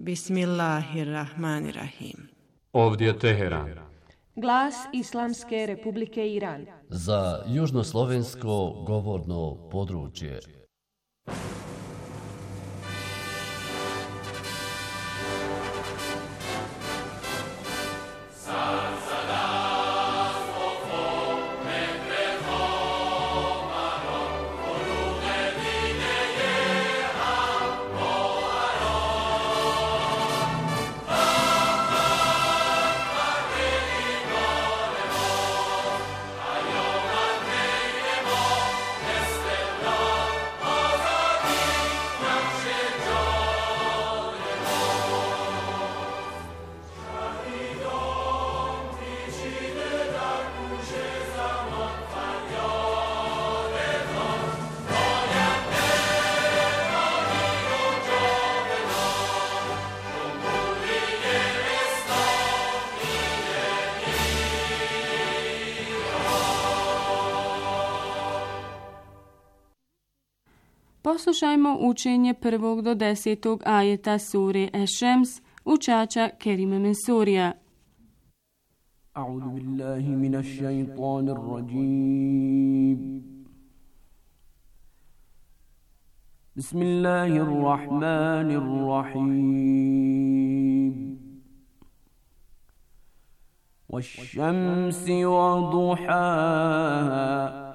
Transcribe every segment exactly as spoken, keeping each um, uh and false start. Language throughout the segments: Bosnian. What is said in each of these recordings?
Bismillahirrahmanirrahim. Ovdje je Teheran. Glas Islamske Republike Iran. Za južnoslovensko govorno područje. Poslušajmo učenje prvog do desetog ajeta sure Eš-Šems učača Kerima Mensurija. A'udhu billahi minash shaitanir rajim. Bismillahirrahmanirrahim. Wash-shamsi wa duhaha.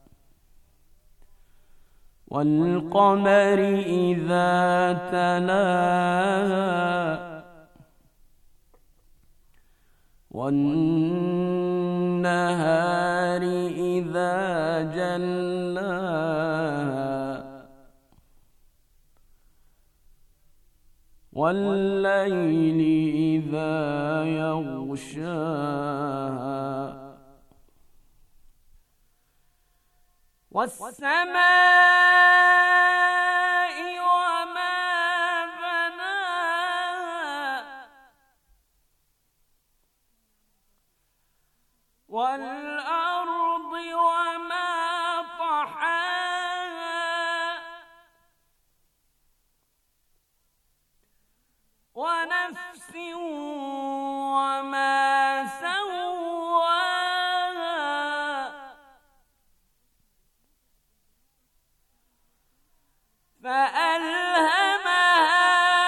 وَالْقَمَرِ إِذَا تَلَاهَا وَالنَّهَارِ إِذَا جَلَّاهَا وَاللَّيْلِ إِذَا يَغْشَاهَا وَالسَّمَاءِ وَمَا بَنَاهَا وَالْأَرْضِ وَمَا طَحَاهَا وَنَفْسٍ وَمَا فألهمها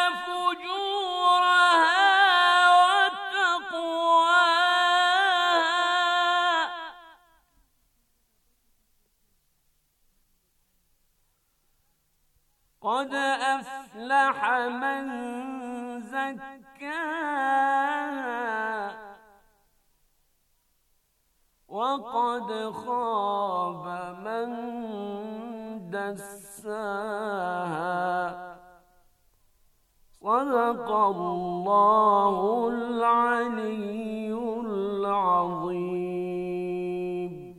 فجورها وتقواها قد أفلح من زكاها وقد خاب من دساها صدق الله العلي العظيم.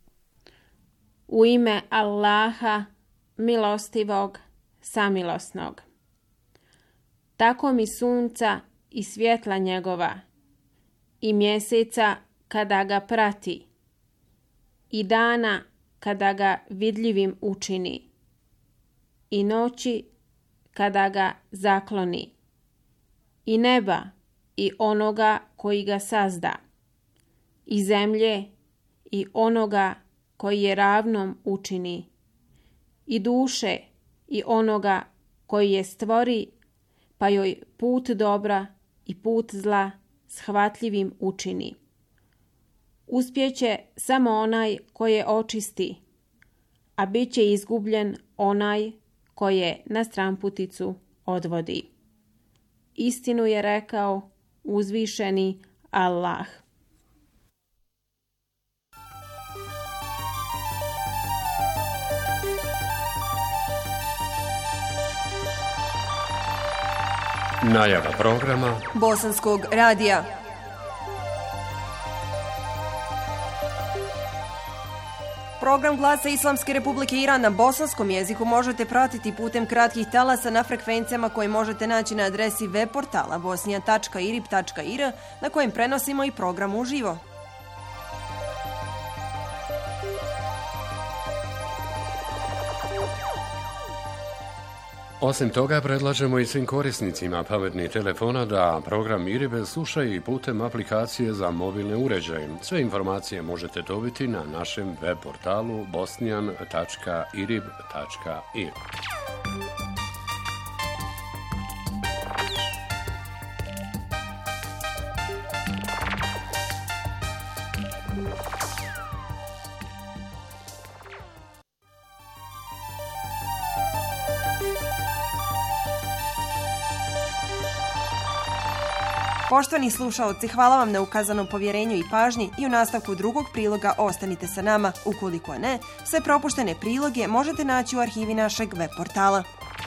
U ime Allaha, milostivog, samilosnog. Tako mi sunca i svjetla njegova, i mjeseca kada ga prati, i dana kada ga vidljivim učini, i noći kada ga zakloni, i neba i onoga koji ga sazda, i zemlje i onoga koji je ravnom učini, i duše i onoga koji je stvori, pa joj put dobra i put zla shvatljivim učini. Uspjeće samo onaj koje očisti, a bit će izgubljen onaj koje na stramputicu odvodi. Istinu je rekao uzvišeni Allah. Najava programa Bosanskog radija. Program Glasa Islamske Republike Iran na bosanskom jeziku možete pratiti putem kratkih talasa na frekvencijama koje možete naći na adresi web portala bosnija tačka irib tačka ir na kojem prenosimo i program uživo. Osim toga, predlažemo i svim korisnicima pametnih telefona da program IRIB slušaju i putem aplikacije za mobilne uređaje. Sve informacije možete dobiti na našem web portalu bosnijan tačka irib tačka ir. Poštovani slušaoci, hvala vam na ukazanom povjerenju i pažnji i u nastavku drugog priloga ostanite sa nama. Ukoliko ne, sve propuštene priloge možete naći u arhivi našeg web portala.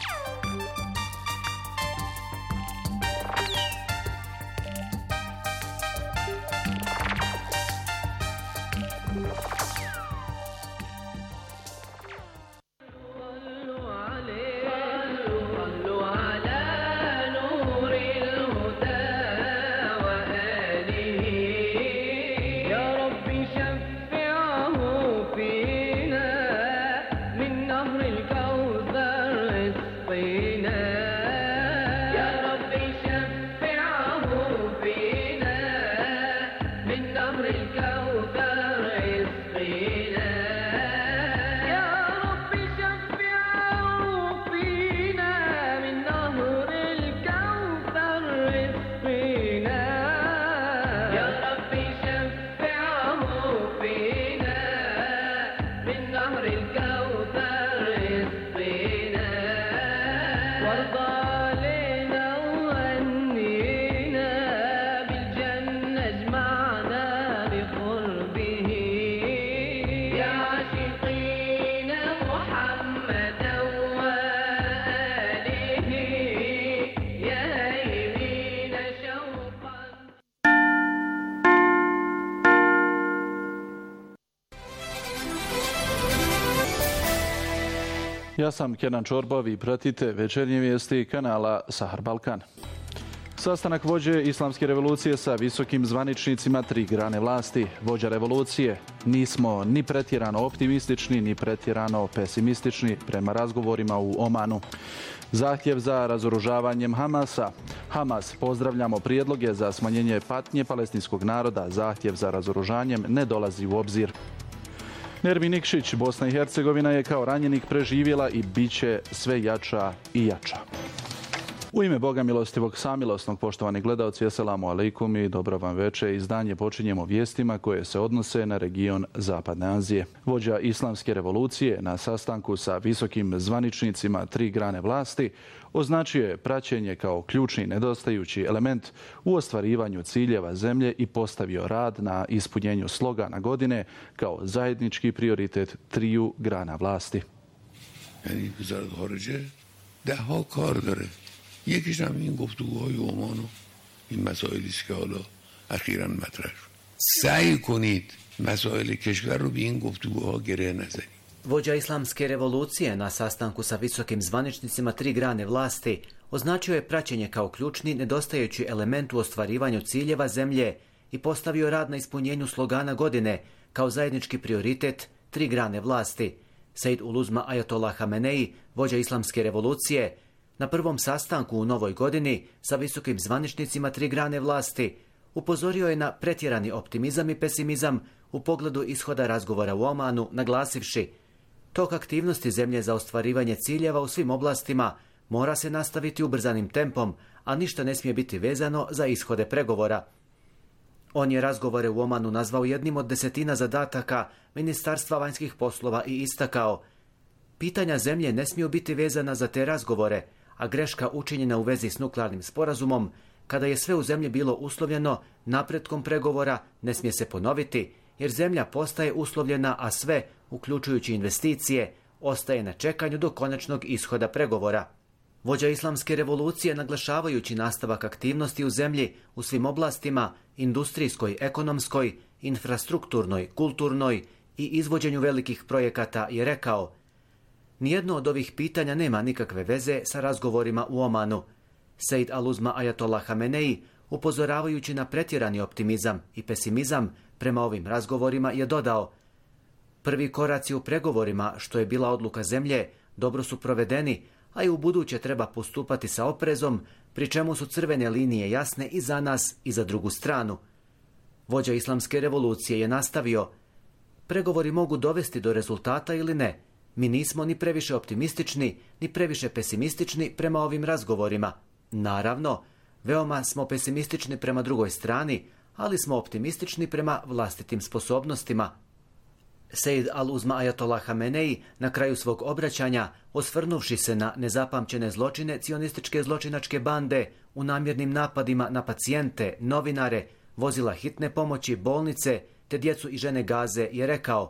Ja sam Kenan Čorbov i pratite večernje vijesti kanala Sahar Balkan. Sastanak vođe Islamske revolucije sa visokim zvaničnicima tri grane vlasti. Vođa revolucije: nismo ni pretjerano optimistični, ni pretjerano pesimistični prema razgovorima u Omanu. Zahtjev za razoružavanjem Hamasa. Hamas: pozdravljamo prijedloge za smanjenje patnje palestinskog naroda. Zahtjev za razoružanjem ne dolazi u obzir. Nermin Nikšić: Bosna i Hercegovina je kao ranjenik preživjela i bit će sve jača i jača. U ime Boga milostivog samilosnog, poštovani gledalci, assalamu alaikum i dobro vam večer. Izdanje počinjemo vijestima koje se odnose na region Zapadne Azije. Vođa Islamske revolucije na sastanku sa visokim zvaničnicima tri grane vlasti označio je praćenje kao ključni nedostajući element u ostvarivanju ciljeva zemlje i postavio rad na ispunjenju slogana godine kao zajednički prioritet triju grana vlasti. یکیش هم این گفتگوهای عمان و این مسائلی است که حالا اخیراً مطرح شد. سعی کنید مسائل کشور رو به این گفتگوها گره نزنید. Vođa Islamske revolucije na sastanku sa visokim zvaničnicima tri grane vlasti označio je praćenje kao ključni nedostajući element u ostvarivanju ciljeva zemlje i postavio rad na ispunjenju slogana godine kao zajednički prioritet tri grane vlasti. Sejd Uluzma Ajatollah Hamenei, vođa Islamske revolucije, na prvom sastanku u novoj godini sa visokim zvaničnicima tri grane vlasti upozorio je na pretjerani optimizam i pesimizam u pogledu ishoda razgovora u Omanu, naglasivši: tok aktivnosti zemlje za ostvarivanje ciljeva u svim oblastima mora se nastaviti ubrzanim tempom, a ništa ne smije biti vezano za ishode pregovora. On je razgovore u Omanu nazvao jednim od desetina zadataka Ministarstva vanjskih poslova i istakao: pitanja zemlje ne smiju biti vezana za te razgovore, a greška učinjena u vezi s nuklearnim sporazumom, kada je sve u zemlji bilo uslovljeno napretkom pregovora, ne smije se ponoviti, jer zemlja postaje uslovljena, a sve, uključujući investicije, ostaje na čekanju do konačnog ishoda pregovora. Vođa Islamske revolucije, naglašavajući nastavak aktivnosti u zemlji u svim oblastima, industrijskoj, ekonomskoj, infrastrukturnoj, kulturnoj i izvođenju velikih projekata, je rekao: nijedno od ovih pitanja nema nikakve veze sa razgovorima u Omanu. Sejd Aluzma Ajatollah Hamenei, upozoravajući na pretjerani optimizam i pesimizam prema ovim razgovorima, je dodao: prvi koraci u pregovorima, što je bila odluka zemlje, dobro su provedeni, a i u buduće treba postupati sa oprezom, pri čemu su crvene linije jasne i za nas i za drugu stranu. Vođa islamske revolucije je nastavio: pregovori mogu dovesti do rezultata ili ne. Mi nismo ni previše optimistični, ni previše pesimistični prema ovim razgovorima. Naravno, veoma smo pesimistični prema drugoj strani, ali smo optimistični prema vlastitim sposobnostima. Sejd al-Uzma Ajatollah Hamenei na kraju svog obraćanja, osvrnuvši se na nezapamćene zločine cionističke zločinačke bande u namjernim napadima na pacijente, novinare, vozila hitne pomoći, bolnice, te djecu i žene Gaze, je rekao: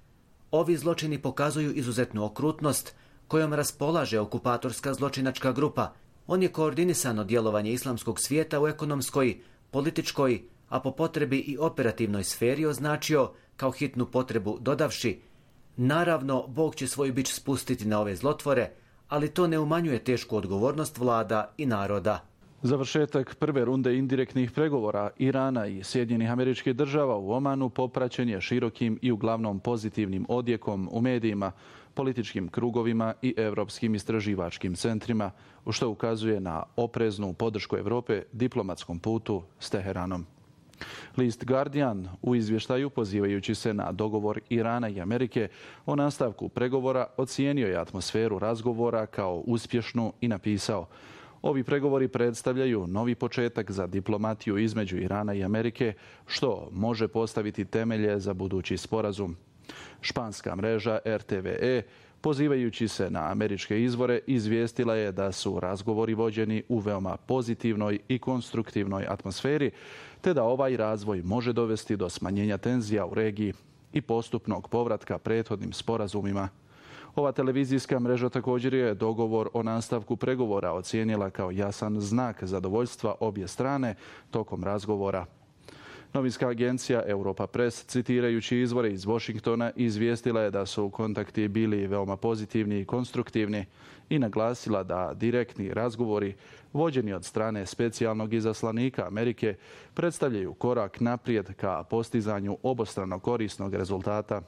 ovi zločini pokazuju izuzetnu okrutnost kojom raspolaže okupatorska zločinačka grupa. On je koordinisano djelovanje islamskog svijeta u ekonomskoj, političkoj, a po potrebi i operativnoj sferi označio kao hitnu potrebu, dodavši: naravno, Bog će svoj bič spustiti na ove zlotvore, ali to ne umanjuje tešku odgovornost vlada i naroda. Završetak prve runde indirektnih pregovora Irana i Sjedinjenih Američkih Država u Omanu popraćen je širokim i uglavnom pozitivnim odjekom u medijima, političkim krugovima i europskim istraživačkim centrima, u što ukazuje na opreznu podršku Europe diplomatskom putu s Teheranom. List Guardian u izvještaju, pozivajući se na dogovor Irana i Amerike o nastavku pregovora, ocijenio je atmosferu razgovora kao uspješnu i napisao: ovi pregovori predstavljaju novi početak za diplomatiju između Irana i Amerike, što može postaviti temelje za budući sporazum. Španska mreža R T V E, pozivajući se na američke izvore, izvijestila je da su razgovori vođeni u veoma pozitivnoj i konstruktivnoj atmosferi, te da ovaj razvoj može dovesti do smanjenja tenzija u regiji i postupnog povratka prethodnim sporazumima. Ova televizijska mreža također je dogovor o nastavku pregovora ocijenila kao jasan znak zadovoljstva obje strane tokom razgovora. Novinska agencija Europa Press, citirajući izvore iz Washingtona, izvijestila je da su kontakti bili veoma pozitivni i konstruktivni i naglasila da direktni razgovori vođeni od strane specijalnog izaslanika Amerike predstavljaju korak naprijed ka postizanju obostrano korisnog rezultata.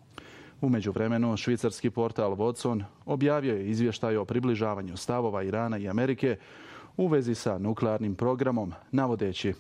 U međuvremenu, švicarski portal Watson objavio je izvještaj o približavanju stavova Irana i Amerike u vezi sa nuklearnim programom, navodeći: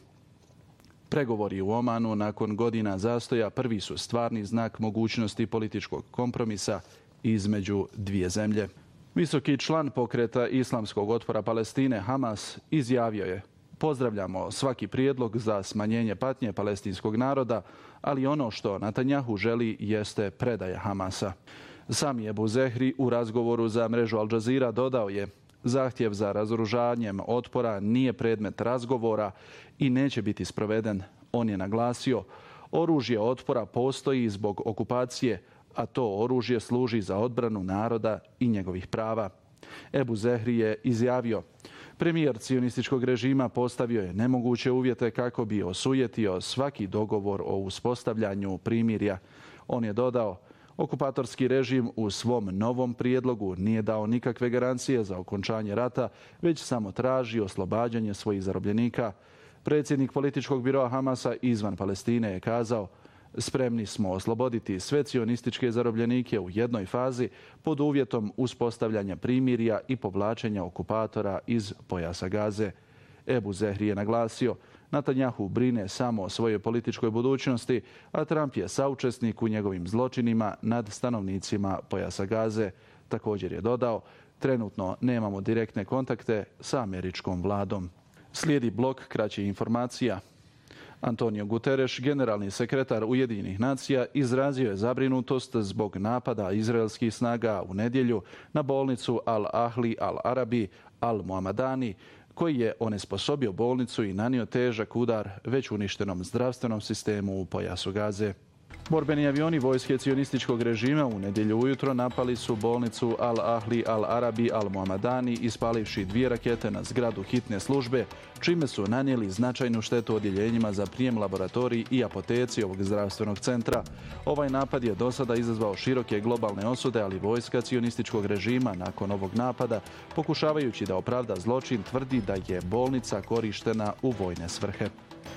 pregovori u Omanu nakon godina zastoja prvi su stvarni znak mogućnosti političkog kompromisa između dvije zemlje. Visoki član pokreta Islamskog otpora Palestine Hamas izjavio je: pozdravljamo svaki prijedlog za smanjenje patnje palestinskog naroda, ali ono što Netanjahu želi jeste predaja Hamasa. Sami Ebu Zehri u razgovoru za mrežu Al Jazeera dodao je: zahtjev za razoružanjem otpora nije predmet razgovora i neće biti sproveden. On je naglasio: oružje otpora postoji zbog okupacije, a to oružje služi za odbranu naroda i njegovih prava. Ebu Zehri je izjavio: premijer cionističkog režima postavio je nemoguće uvjete kako bi osujetio svaki dogovor o uspostavljanju primirja. On je dodao: okupatorski režim u svom novom prijedlogu nije dao nikakve garancije za okončanje rata, već samo traži oslobađanje svojih zarobljenika. Predsjednik političkog biroa Hamasa izvan Palestine je kazao: spremni smo osloboditi sve cionističke zarobljenike u jednoj fazi pod uvjetom uspostavljanja primirja i povlačenja okupatora iz pojasa Gaze. Ebu Zehri je naglasio: Netanjahu brine samo o svojoj političkoj budućnosti, a Trump je saučesnik u njegovim zločinima nad stanovnicima pojasa Gaze. Također je dodao: trenutno nemamo direktne kontakte sa američkom vladom. Slijedi blok kraćih informacija. Antonio Guterres, generalni sekretar Ujedinjenih nacija, izrazio je zabrinutost zbog napada izraelskih snaga u nedjelju na bolnicu Al-Ahli Al-Arabi Al-Muhamadani, koji je onesposobio bolnicu i nanio težak udar već uništenom zdravstvenom sistemu u pojasu Gaze. Borbeni avioni vojske cionističkog režima u nedjelju ujutro napali su bolnicu Al-Ahli Al-Arabi Al-Muhamadani, ispalivši dvije rakete na zgradu hitne službe, čime su nanijeli značajnu štetu odjeljenjima za prijem, laboratorij i apoteci ovog zdravstvenog centra. Ovaj napad je do sada izazvao široke globalne osude, ali vojska cionističkog režima nakon ovog napada, pokušavajući da opravda zločin, tvrdi da je bolnica korištena u vojne svrhe.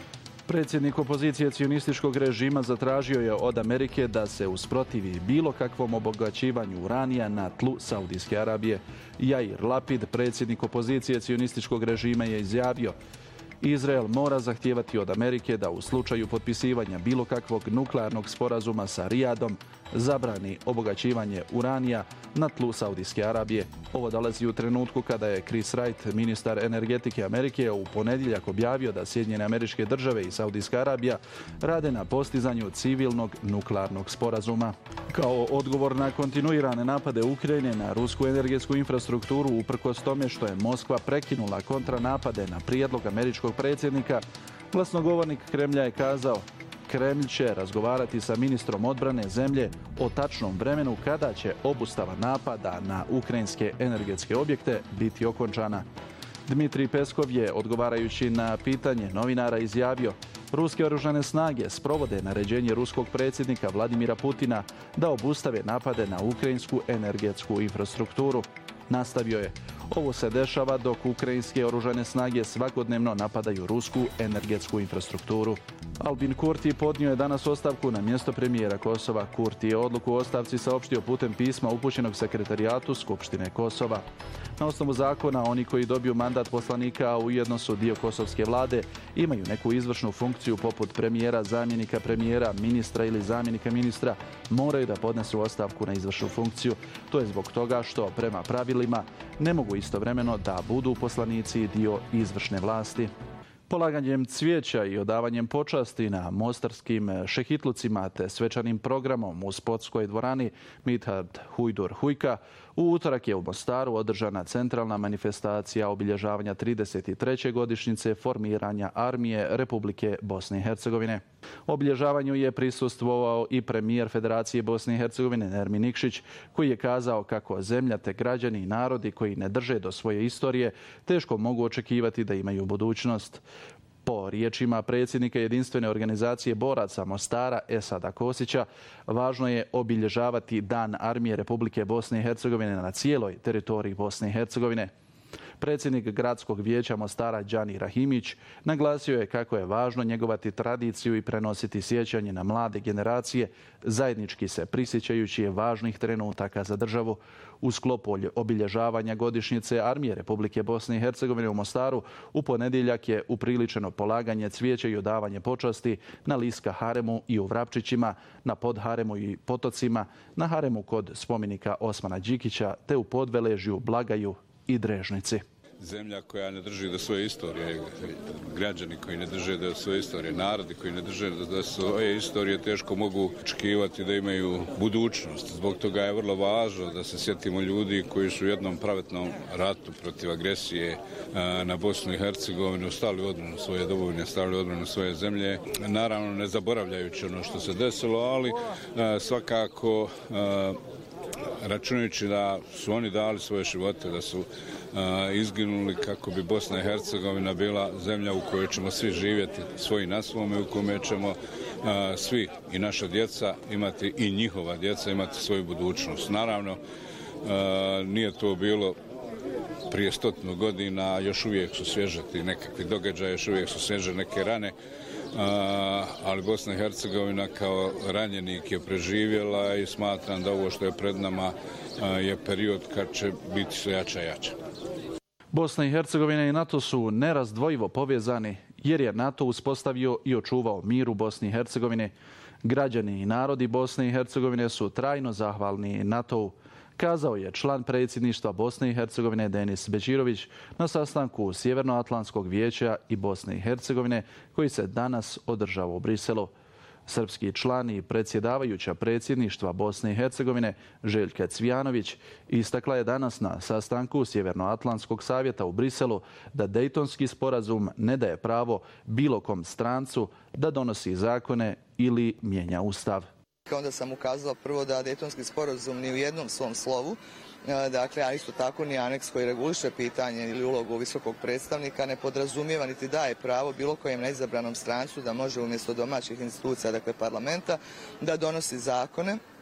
Predsjednik opozicije cionističkog režima zatražio je od Amerike da se usprotivi bilo kakvom obogaćivanju uranija na tlu Saudijske Arabije. Jair Lapid, predsjednik opozicije cionističkog režima, je izjavio: Izrael mora zahtijevati od Amerike da u slučaju potpisivanja bilo kakvog nuklearnog sporazuma sa Rijadom zabrani obogaćivanje uranija na tlu Saudijske Arabije. Ovo dolazi u trenutku kada je Chris Wright, ministar energetike Amerike, u ponedjeljak objavio da Sjedinjene Američke Države i Saudijska Arabija rade na postizanju civilnog nuklearnog sporazuma. Kao odgovor na kontinuirane napade Ukrajine na rusku energetsku infrastrukturu, uprkos tome što je Moskva prekinula kontranapade na prijedlog američkog predsjednika, glasnogovornik Kremlja je kazao: Kremlj će razgovarati sa ministrom odbrane zemlje o tačnom vremenu kada će obustava napada na ukrajinske energetske objekte biti okončana. Dmitrij Peskov je, odgovarajući na pitanje novinara, izjavio: Ruske oružane snage sprovode naređenje ruskog predsjednika Vladimira Putina da obustave napade na ukrajinsku energetsku infrastrukturu. Nastavio je: Ovo se dešava dok ukrajinske oružane snage svakodnevno napadaju rusku energetsku infrastrukturu. Albin Kurti podnio je danas ostavku na mjesto premijera Kosova. Kurti je odluku o ostavci saopštio putem pisma upućenog sekretarijatu Skupštine Kosova. Na osnovu zakona, oni koji dobiju mandat poslanika, a ujedno su dio kosovske vlade, imaju neku izvršnu funkciju poput premijera, zamjenika premijera, ministra ili zamjenika ministra, moraju da podnesu ostavku na izvršnu funkciju. To je zbog toga što, prema pravilima, ne mogu istovremeno da budu poslanici i dio izvršne vlasti. Polaganjem cvijeća i odavanjem počasti na mostarskim šehitlucima te svečanim programom u sportskoj dvorani Midhat Hujdur Hujka, u utorak je u Mostaru održana centralna manifestacija obilježavanja trideset treće godišnjice formiranja Armije Republike Bosne i Hercegovine. Obilježavanju je prisustvovao i premijer Federacije Bosne i Hercegovine Nermin Nikšić, koji je kazao kako zemlja te građani i narodi koji ne drže do svoje istorije teško mogu očekivati da imaju budućnost. Po riječima predsjednika jedinstvene organizacije boraca Mostara Esada Kosića, važno je obilježavati Dan Armije Republike Bosne i Hercegovine na cijeloj teritoriji Bosne i Hercegovine. Predsjednik gradskog vijeća Mostara Đani Rahimić naglasio je kako je važno njegovati tradiciju i prenositi sjećanje na mlade generacije, zajednički se prisjećajući je važnih trenutaka za državu. U sklopu obilježavanja godišnjice Armije Republike Bosne i Hercegovine u Mostaru u ponedjeljak je upriličeno polaganje cvijeća i odavanje počasti na Liska haremu i u Vrapčićima, na Podharemu i Potocima, na haremu kod spomenika Osmana Đikića te u Podveležju, Blagaju i Drežnici. Zemlja koja ne drži do svoje istorije, građani koji ne drže do svoje istorije, narodi koji ne drže do svoje istorije teško mogu očekivati da imaju budućnost. Zbog toga je vrlo važno da se sjetimo ljudi koji su u jednom pravetnom ratu protiv agresije na Bosnu i Hercegovinu stali u odbranu svoje domovine, stali u odbranu svoje zemlje. Naravno ne zaboravljajući ono što se desilo, ali svakako računajući da su oni dali svoje živote, da su a, izginuli kako bi Bosna i Hercegovina bila zemlja u kojoj ćemo svi živjeti svoji na svome, u kojoj ćemo a, svi i naša djeca imati i njihova djeca imati svoju budućnost. Naravno, a, nije to bilo prije stotinu godina, još uvijek su svježe ti nekakvi događaje, još uvijek su svježe neke rane, a, ali Bosna i Hercegovina kao ranjenik je preživjela i smatram da ovo što je pred nama a, je period kad će biti sve jača i jača. Bosna i Hercegovina i NATO su nerazdvojivo povezani jer je NATO uspostavio i očuvao mir u Bosni i Hercegovini. Građani i narodi Bosne i Hercegovine su trajno zahvalni NATO-u, kazao je član predsjedništva Bosne i Hercegovine Denis Bećirović na sastanku Sjevernoatlantskog vijeća i Bosne i Hercegovine koji se danas održava u Briselu. Srpski član i predsjedavajuća predsjedništva Bosne i Hercegovine Željka Cvijanović istakla je danas na sastanku Sjevernoatlantskog savjeta u Briselu da Dejtonski sporazum ne daje pravo bilo kom strancu da donosi zakone ili mijenja ustav. Onda sam ukazala prvo da Dejtonski sporazum ni u jednom svom slovu, dakle, a isto tako ni aneks koji reguliše pitanje ili ulogu visokog predstavnika ne podrazumijeva niti daje pravo bilo kojem neizabranom strancu da može umjesto domaćih institucija, dakle parlamenta, da donosi zakone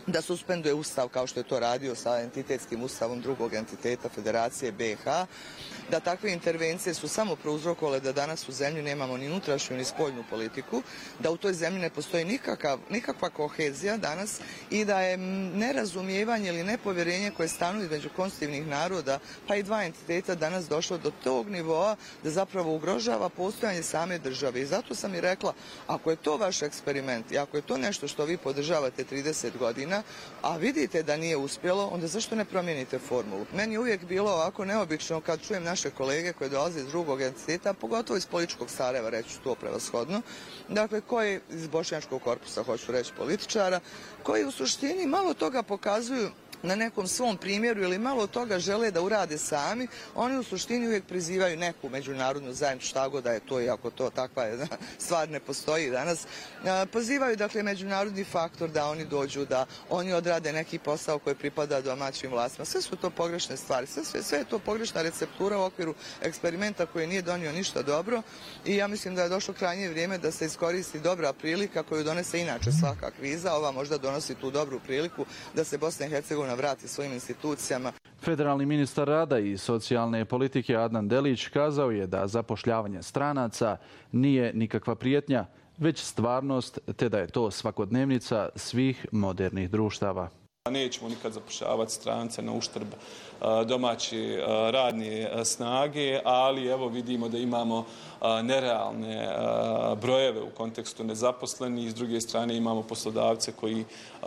da suspenduje ustav kao što je to radio sa entitetskim ustavom drugog entiteta Federacije B i H, da takve intervencije su samo prouzrokovale da danas u zemlji nemamo ni unutrašnju ni spoljnu politiku, da u toj zemlji ne postoji nikakav, nikakva kohezija danas i da je nerazumijevanje ili nepovjerenje koje stanuje između konstitutivnih naroda pa i dva entiteta danas došlo do tog nivoa da zapravo ugrožava postojanje same države. I zato sam i rekla, ako je to vaš eksperiment i ako je to nešto što vi podržavate trideset godina, a vidite da nije uspjelo, onda zašto ne promijenite formulu? Meni je uvijek bilo ovako neobično kad čujem naše kolege koje dolaze iz drugog entiteta, pogotovo iz političkog Sarajeva, reći to prevashodno, dakle koji iz bošnjačkog korpusa, hoću reći političara, koji u suštini malo toga pokazuju na nekom svom primjeru ili malo toga žele da urade sami, oni u suštini uvijek prizivaju neku međunarodnu zajednicu, šta god da je to, iako to takva je, stvar ne postoji danas, pozivaju dakle međunarodni faktor da oni dođu, da oni odrade neki posao koji pripada domaćim vlastima. Sve su to pogrešne stvari, sve, sve, sve je to pogrešna receptura u okviru eksperimenta koji nije donio ništa dobro i ja mislim da je došlo krajnje vrijeme da se iskoristi dobra prilika koju donese inače svaka kriza, ova možda donosi tu dobru priliku da se Bosna i Hercegovina vrati svojim institucijama. Federalni ministar rada i socijalne politike Adnan Delić kazao je da zapošljavanje stranaca nije nikakva prijetnja, već stvarnost, te da je to svakodnevnica svih modernih društava. Nećemo nikad zapošljavati strance na uštrb domaće radne snage, ali evo vidimo da imamo nerealne brojeve u kontekstu nezaposlenih i s druge strane imamo poslodavce koji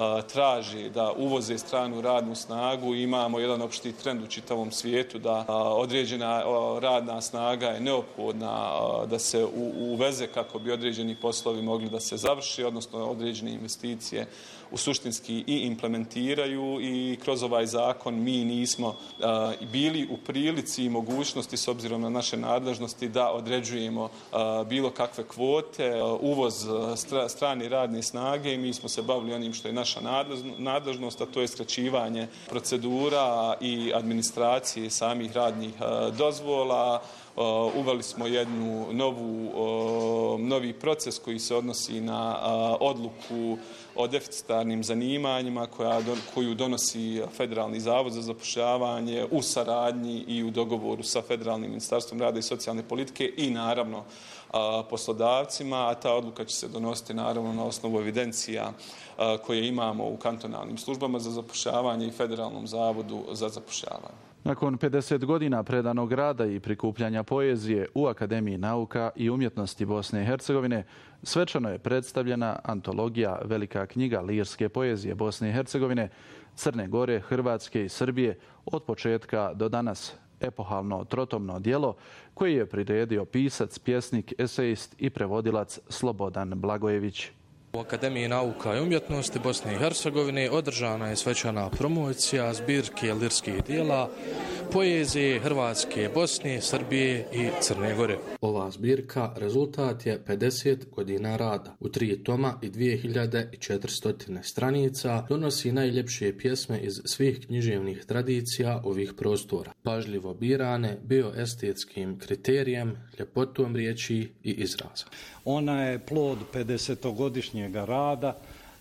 traži da uvoze stranu radnu snagu. Imamo jedan opšti trend u čitavom svijetu da određena radna snaga je neophodna da se uveze kako bi određeni poslovi mogli da se završi, odnosno određene investicije u suštinski i implementiraju i kroz ovaj zakon mi nismo bili u prilici i mogućnosti s obzirom na naše nadležnosti da određujemo bilo kakve kvote, uvoz strane radne snage i mi smo se bavili onim što je naša nadležnost, a to je skraćivanje procedura i administracije samih radnih dozvola. Uveli smo jednu novu, novi proces koji se odnosi na odluku o deficitarnim zanimanjima koja, koju donosi Federalni zavod za zapošljavanje u saradnji i u dogovoru sa Federalnim ministarstvom rada i socijalne politike i naravno poslodavcima, a ta odluka će se donositi naravno na osnovu evidencija koje imamo u kantonalnim službama za zapošljavanje i Federalnom zavodu za zapošljavanje. Nakon pedeset godina predanog rada i prikupljanja poezije u Akademiji nauka i umjetnosti Bosne i Hercegovine, svečano je predstavljena antologija Velika knjiga lirske poezije Bosne i Hercegovine, Crne Gore, Hrvatske i Srbije od početka do danas. Epohalno trotomno djelo koje je priredio pisac, pjesnik, esejist i prevodilac Slobodan Blagojević. U Akademiji nauka i umjetnosti Bosne i Hercegovine održana je svečana promocija zbirke lirskih dijela poezije Hrvatske, Bosne, Srbije i Crne Gore. Ova zbirka rezultat je pedeset godina rada. U tri toma i dvije hiljade četiristo stranica donosi najljepše pjesme iz svih književnih tradicija ovih prostora. Pažljivo birane bioestetskim kriterijem, ljepotom riječi i izraza. Ona je plod pedesetogodišnjeg rada,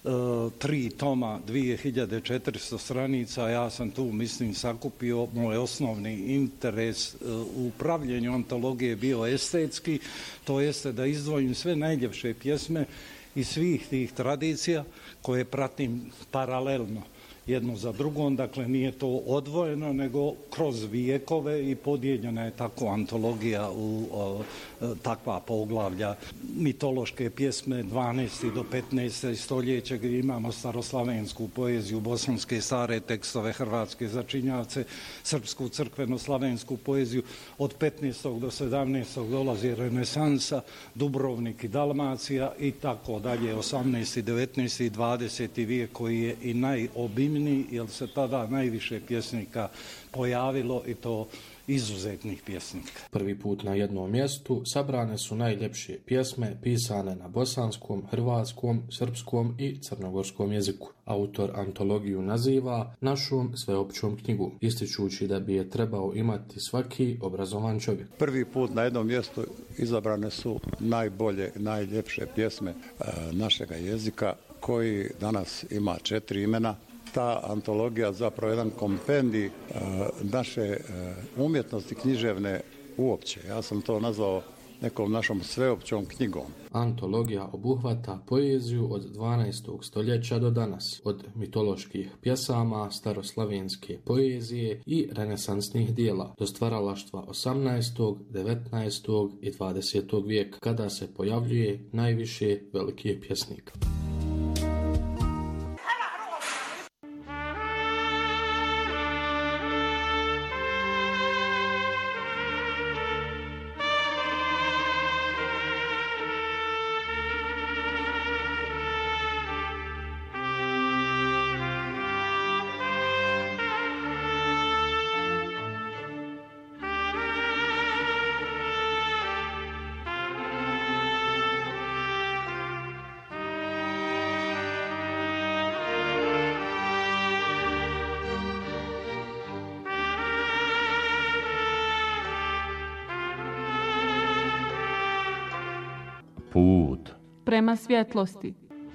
tri toma, dvije hiljade četiristo stranica. Ja sam tu, mislim, sakupio moj osnovni interes u pravljenju antologije bio estetski, to jeste da izdvojim sve najljepše pjesme iz svih tih tradicija koje pratim paralelno jedno za drugom, dakle nije to odvojeno, nego kroz vijekove i podijeljena je tako antologija u o, takva poglavlja. Mitološke pjesme dvanaestog do petnaestog stoljeća gdje imamo staroslavensku poeziju, bosanske stare tekstove, hrvatske začinjavce, srpsku crkveno-slavensku poeziju. Od petnaestog do sedamnaestog dolazi renesansa, Dubrovnik i Dalmacija i tako dalje. osamnaesti, devetnaesti i dvadeseti vijek koji je i najobimniji, jer se tada najviše pjesnika pojavilo i to izuzetnih pjesnika. Prvi put na jednom mjestu sabrane su najljepše pjesme pisane na bosanskom, hrvatskom, srpskom i crnogorskom jeziku. Autor antologiju naziva našom sveopćom knjigom, ističući da bi je trebao imati svaki obrazovan čovjek. Prvi put na jednom mjestu izabrane su najbolje, najljepše pjesme e, našega jezika, koji danas ima četiri imena. ta antologija zapravo jedan kompendij e, naše e, umjetnosti književne uopće. Ja sam to nazvao nekom našom sveopćom knjigom. Antologija obuhvata poeziju od dvanaestog stoljeća do danas, od mitoloških pjesama, staroslavenske poezije i renesansnih dijela, do stvaralaštva osamnaestog, devetnaestog i dvadesetog vijeka, kada se pojavljuje najviše veliki pjesnik. Put prema svjetlosti.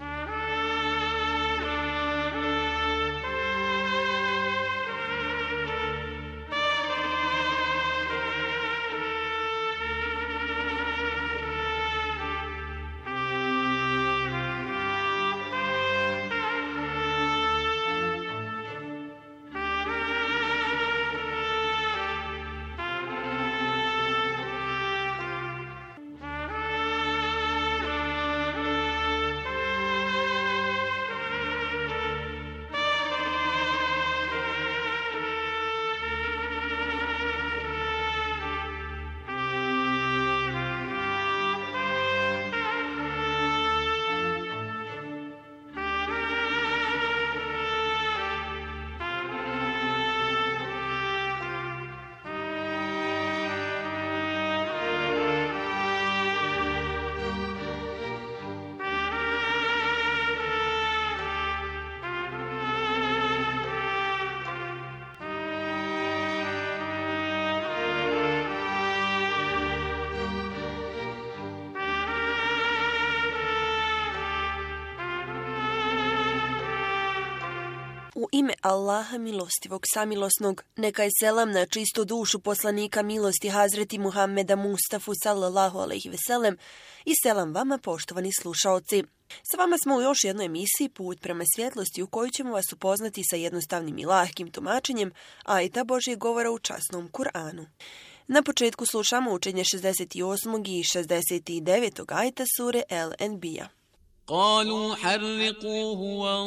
U ime Allaha milostivog samilosnog, neka je selam na čistu dušu poslanika milosti Hazreti Muhammeda Mustafu sallallahu alejhi ve sellem i selam vama poštovani slušaoci. Sa vama smo u još jednoj emisiji Put prema svjetlosti u kojoj ćemo vas upoznati sa jednostavnim i lahkim tumačenjem ajeta Božjeg govora u časnom Kur'anu. Na početku slušamo učenje šezdeset osmog i šezdeset devetog ajeta sure El-Enbija. قالوا حرقوه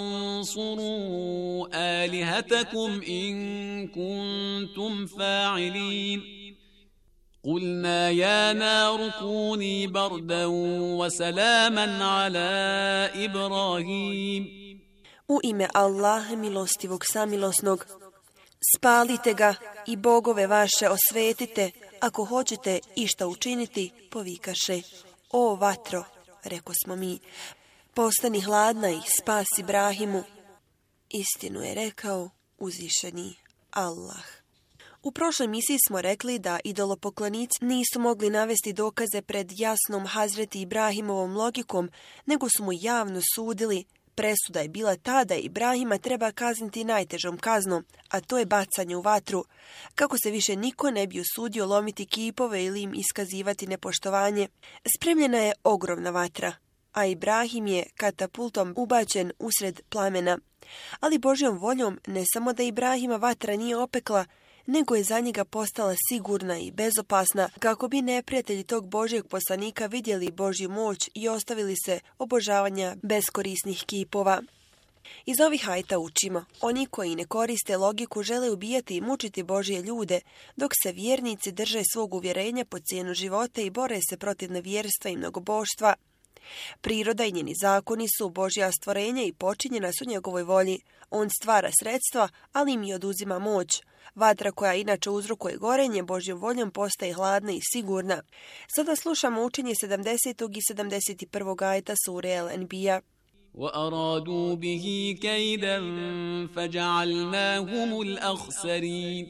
وانصروا آلهتكم إن كنتم فاعلين قلنا يا نار كوني بردا وسلاما على إبراهيم U ime Allaha milostivog samilosnog, spalite ga i bogove vaše osvetite, ako hoćete išta učiniti, povikaše, o vatro, reko smo mi, postani hladna i spas Ibrahimu. Istinu je rekao uzvišeni Allah. U prošloj misiji smo rekli da idolopoklonici nisu mogli navesti dokaze pred jasnom Hazreti Ibrahimovom logikom, nego su mu javno sudili. Presuda je bila ta da Ibrahima treba kazniti najtežom kaznom, a to je bacanje u vatru, kako se više niko ne bi usudio lomiti kipove ili im iskazivati nepoštovanje. Spremljena je ogromna vatra, a Ibrahim je katapultom ubačen usred plamena. Ali Božjom voljom ne samo da Ibrahima vatra nije opekla, nego je za njega postala sigurna i bezopasna, kako bi neprijatelji tog Božjeg poslanika vidjeli Božju moć i ostavili se obožavanja beskorisnih kipova. Iz ovih ajeta učimo, oni koji ne koriste logiku žele ubijati i mučiti Božje ljude, dok se vjernici drže svog uvjerenja po cijenu života i bore se protiv nevjerstva i mnogoboštva. Priroda i njeni zakoni su Božja stvorenja i počinjena su njegovoj volji. On stvara sredstva, ali im i oduzima moć. Vatra koja inače uzrokuje gorenje Božjom voljom postaje hladna i sigurna. Sada slušamo učenje sedamdesetog i sedamdeset prvog ajeta sure El-Enbija. وأرادوا به كيدا فجعلناهم الأخسرين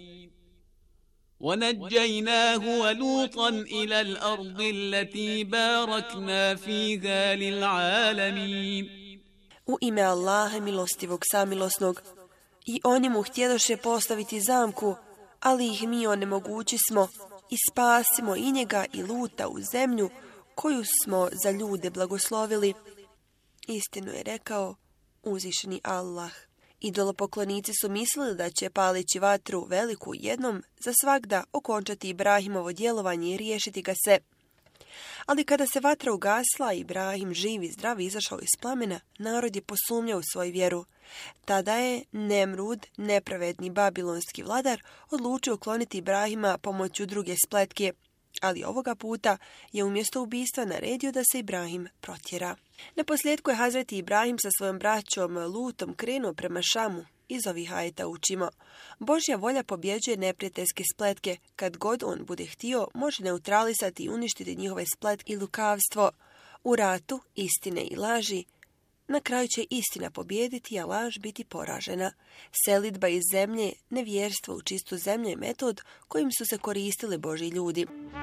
ونجيناه ولوطا إلى الأرض التي باركنا فيها للعالمين. U ime Allaha milostivog samilosnog, I oni mu htjedoše postaviti zamku, ali ih mi onemogućismo i spasimo i njega i Luta u zemlju koju smo za ljude blagoslovili. Istinu je rekao uzvišeni Allah. Idolopoklonici su mislili da će paleći vatru veliku jednom za svagda okončati Ibrahimovo djelovanje i riješiti ga se. Ali kada se vatra ugasla i Ibrahim živ i zdrav izašao iz plamena, narod je posumnjao u svoju vjeru. Tada je Nemrud, nepravedni babilonski vladar, odlučio ukloniti Ibrahima pomoću druge spletke, ali ovoga puta je umjesto ubistva naredio da se Ibrahim protjera. Naposljetku je Hazreti Ibrahim sa svojom braćom Lutom krenuo prema Šamu. Iz ovih ajeta učimo: Božja volja pobjeđuje neprijateljske spletke. Kad god on bude htio, može neutralisati i uništiti njihove spletke i lukavstvo. U ratu, istine i laži, na kraju će istina pobijediti, a laž biti poražena. Selidba iz zemlje, nevjerstvo u čistu zemlju je metod kojim su se koristili Božji ljudi.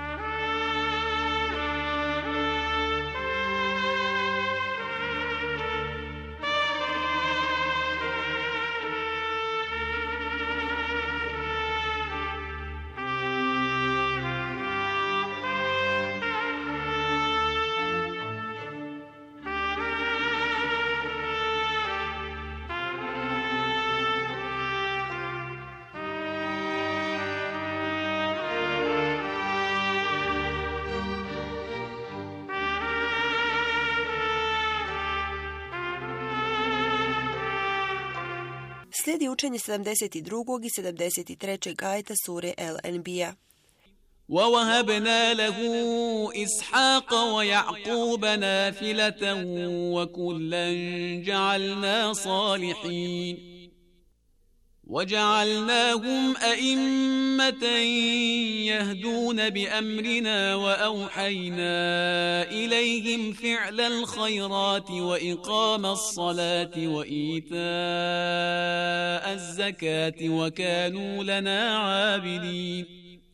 Slijedi učenje sedamdeset drugog i sedamdeset trećeg ajeta sure El-Enbija. وَوَهَبْنَا لَهُ إِسْحَاقَ وَيَعْقُوبَ نَافِلَةً وَكُلًّا جَعَلْنَا صَالِحِينَ وَجَعَلْنَاهُمْ أَئِمَّةً يَهْدُونَ بِأَمْرِنَا وَأَوْحَيْنَا إِلَيْهِمْ فِعْلَ الْخَيْرَاتِ وَإِقَامَ الصَّلَاةِ وَإِيتَاءَ الزَّكَاةِ وَكَانُوا لَنَا عَابِدِينَ.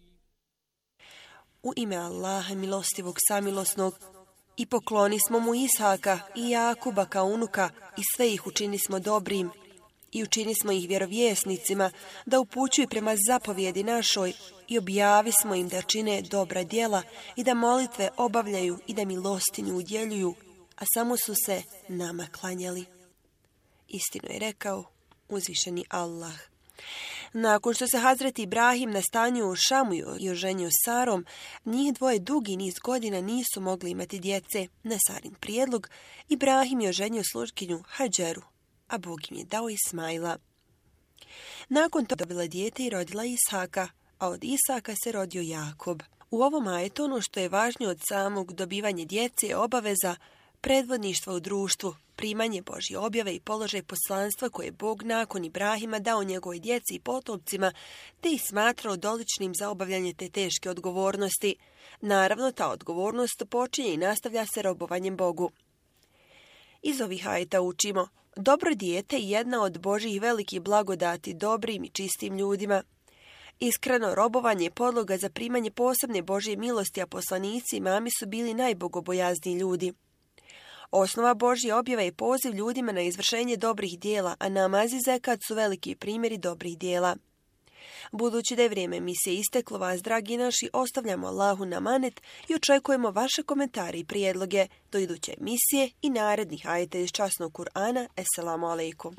U ime Allaha milostivog samilosnog, i pokloni smo mu Ishaka i Jakuba kao unuka i sve ih učini smo dobrim. I učini smo ih vjerovjesnicima da upućuju prema zapovjedi našoj i objavi smo im da čine dobra djela i da molitve obavljaju i da milostinju udjeljuju, a samo su se nama klanjali. Istinu je rekao uzvišeni Allah. Nakon što se Hazreti Ibrahim nastanio u Šamu i oženio s Sarom, njih dvoje dugi niz godina nisu mogli imati djece. Na Sarin prijedlog, Ibrahim je oženio sluškinju Hadžeru, a Bog im je dao Ismaila. Nakon toga dobila dijete i rodila Ishaka, a od Isaka se rodio Jakob. U ovom ajetu ono što je važnije od samog dobivanja djece je obaveza predvodništva u društvu, primanje Božje objave i položaj poslanstva koje je Bog nakon Ibrahima dao njegovoj djeci i potomcima, te ih smatrao doličnim za obavljanje te teške odgovornosti. Naravno, ta odgovornost počinje i nastavlja se robovanjem Bogu. Iz ovih ajeta učimo: dobro dijete je jedna od Božjih velikih blagodati dobrim i čistim ljudima. Iskreno robovanje je podloga za primanje posebne Božje milosti, a poslanici i mami su bili najbogobojazniji ljudi. Osnova Božje objave je poziv ljudima na izvršenje dobrih dijela, a namaz i zekat su veliki primjeri dobrih dijela. Budući da je vrijeme emisije isteklo, vas, dragi naši, ostavljamo Allahu na amanet i očekujemo vaše komentare i prijedloge do iduće emisije i narednih ajeta iz časnog Kur'ana. Esselamu alaikum.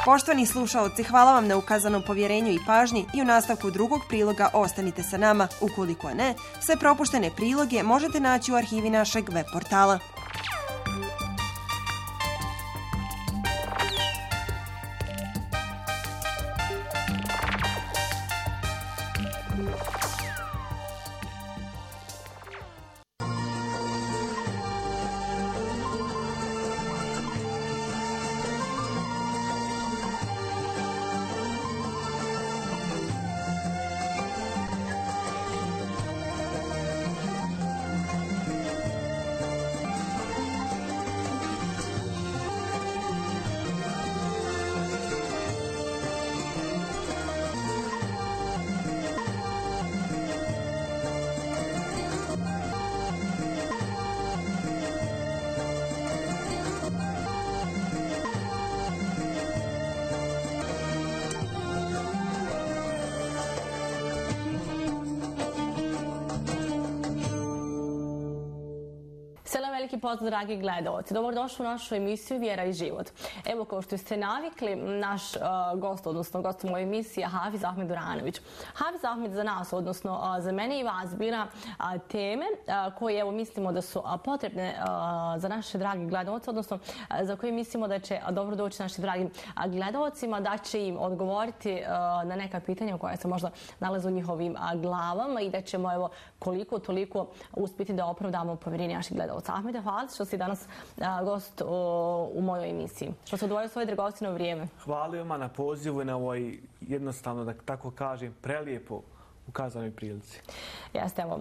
Poštovani slušaoci, hvala vam na ukazanom povjerenju i pažnji i u nastavku drugog priloga ostanite sa nama. Ukoliko ne, sve propuštene priloge možete naći u arhivi našeg web portala. Veliki pozdrav, dragi gledalci. Dobrodošli u našu emisiju Vjera i život. Evo, kao što ste navikli, naš uh, gost, odnosno gost u mojoj emisiji je Hafiz Ahmed Duranović. Hafiz Ahmed za nas, odnosno uh, za mene i vas, bira uh, teme uh, koje evo, mislimo da su uh, potrebne uh, za naše dragi gledalce, odnosno uh, za koje mislimo da će uh, dobro doći našim dragim uh, gledalcima, da će im odgovoriti uh, na neka pitanja koja se možda nalaze u njihovim uh, glavama i da ćemo evo, koliko toliko uspjeti da opravdamo povjerenje naših gledalca. Ahmed, hvala što si danas a, gost o, u mojoj emisiji. Što se odvojio svoje dragocjeno vrijeme. Hvala vam na pozivu i na ovoj jednostavno, da tako kažem, prelijepo ukazanoj prilici. Jeste, evo.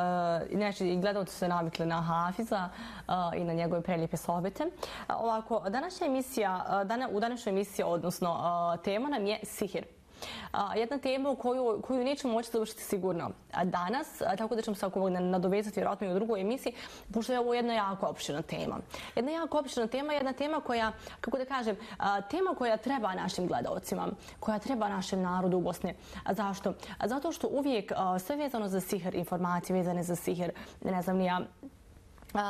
Inače, i gledalci su se navikli na Hafiza a, i na njegove prelijepe sohbete. A, ovako, današnja emisija, dana, u današnjoj emisiji, odnosno a, tema nam je sihir. A, jedna tema koju, koju nećemo moći završiti sigurno danas, a, tako da ćemo se ako nadovezati vjerojatno i u drugoj emisiji, pošto je ovo jedna jako opširna tema. Jedna jako opširna tema, jedna tema koja, kako da kažem, a, tema koja treba našim gledalcima, koja treba našem narodu u Bosni. A zašto? A zato što uvijek a, sve vezano za sihir, informacije vezane za sihir, ne znam ni ja, Uh,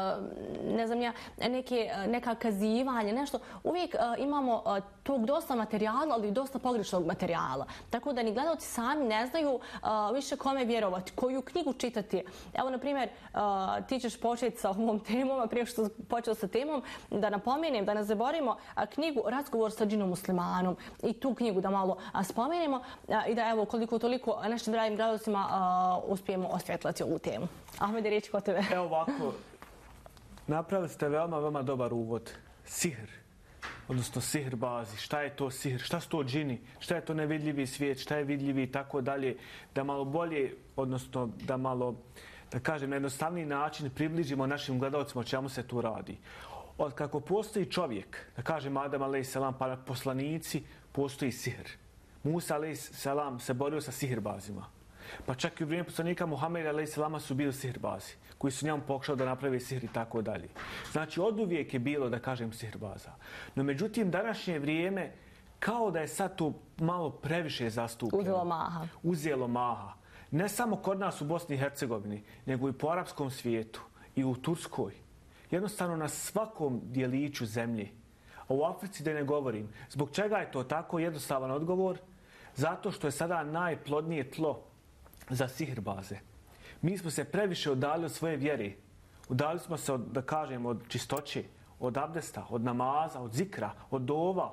ne znam ja, neke, neka kazivanje, nešto. Uvijek uh, imamo uh, tog dosta materijala, ali i dosta pogrešnog materijala. Tako da ni gledalci sami ne znaju uh, više kome vjerovati, koju knjigu čitati. Evo, na primjer, uh, ti ćeš početi sa ovom temom, a prije što počeo sa temom, da napomenem, da ne zaboravimo uh, knjigu Razgovor sa džinom muslimanom i tu knjigu da malo uh, spomenemo uh, i da evo koliko toliko našim dragim gledalcima uh, uspijemo osvjetlati ovu temu. Ahmede, riječ kod tebe. Evo ovako, napravili ste veoma, veoma dobar uvod. Sihr, odnosno sihr bazi. Šta je to sihr? Šta su to džini? Šta je to nevidljivi svijet? Šta je vidljivi i tako dalje? Da malo bolje, odnosno da malo, da kažem, na jednostavniji način približimo našim gledalcima o čemu se tu radi. Od kako postoji čovjek, da kažem Adam a.s. pa poslanici, postoji sihr. Musa a.s. se borio sa sihrbazima. Pa čak i u vrijeme poslanika Muhameda a.s. su bili sihrbazi, koji su njemu pokušali da naprave sihr i tako dalje. Znači, od uvijek je bilo, da kažem, sihrbaza. No, međutim, današnje vrijeme, kao da je sad to malo previše zastupljeno. Uzelo maha. Uzelo maha. Ne samo kod nas u Bosni i Hercegovini, nego i po arapskom svijetu i u Turskoj. Jednostavno na svakom dijeliću zemlje. A u Africi da ne govorim. Zbog čega je to tako? Jednostavan odgovor. Zato što je sada najplodnije tlo za sihrbaze. Mi smo se previše udali od svoje vjere. Udali smo se, od, da kažem, od čistoće, od abdesta, od namaza, od zikra, od dova.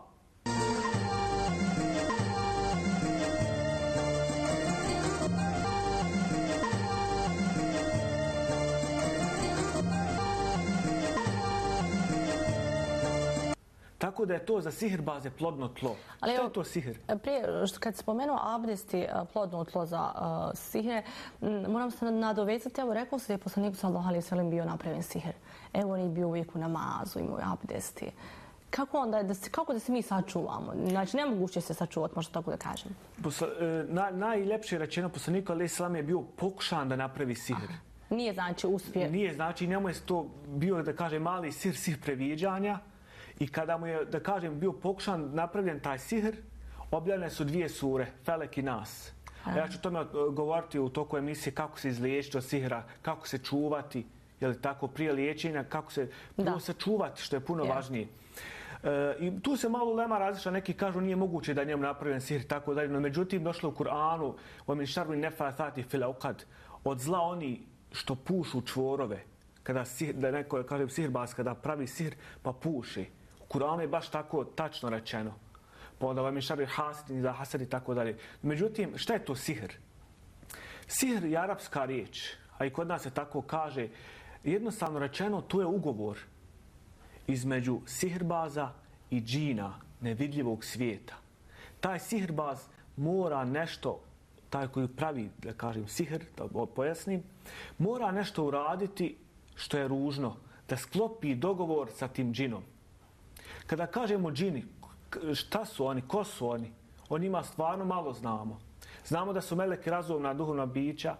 Tako da je to za sihrbaze plodno tlo. Ali što je to sihr? Prije, kad se spomenuo abdesti plodno tlo za uh, sihr, moram se nadovezati, evo rekao se da je poslanik sallallahu alejhi ve sellem bio napravljen sihr. Evo on je bio uvijek u namazu, imao abdesti. Kako onda, da se, kako da se mi sačuvamo? Znači, nemoguće se sačuvati, možda tako da kažem. Posla, na, najljepše rečeno, poslanik alejhi ve sellem je bio pokušan da napravi sihr. Aha. Nije znači uspije. Nije znači, njemu je to bio, da kažem, mali sihr, sihr previđanja. I kada mu je, da kažem, bio pokušan napravljen taj sihr, objavljene su dvije sure, Felek i Nas. A ja ću tome govoriti u toku emisije kako se izliječiti od sihra, kako se čuvati, je li tako, prije liječenja, kako se prvo sačuvati, što je puno yeah. važnije. E, I tu se malo lema različa, neki kažu nije moguće da njemu napravljen sihr, tako dalje, no međutim došlo u Kur'anu وَمِنْ شَرِّ النَّفَّاثَاتِ فِي الْعُقَدِ od zla oni što pušu čvorove, kada sihr, da neko kaže sihrbaz, kada pravi sihr pa puši. U Kur'anu je baš tako tačno rečeno. Pa onda وَمِنْ شَرِّ حَاسِدٍ إِذَا حَسَدَ i tako dalje. Međutim, šta je to sihr? Sihr je arapska riječ, a i kod nas se tako kaže. Jednostavno rečeno, to je ugovor između sihrbaza i džina, nevidljivog svijeta. Taj sihrbaz mora nešto, taj koji pravi, da kažem, sihr, da pojasnim, mora nešto uraditi što je ružno, da sklopi dogovor sa tim džinom. Kada kažemo džini, šta su oni, ko su oni, o njima stvarno malo znamo. Znamo da su meleki razumna duhovna bića,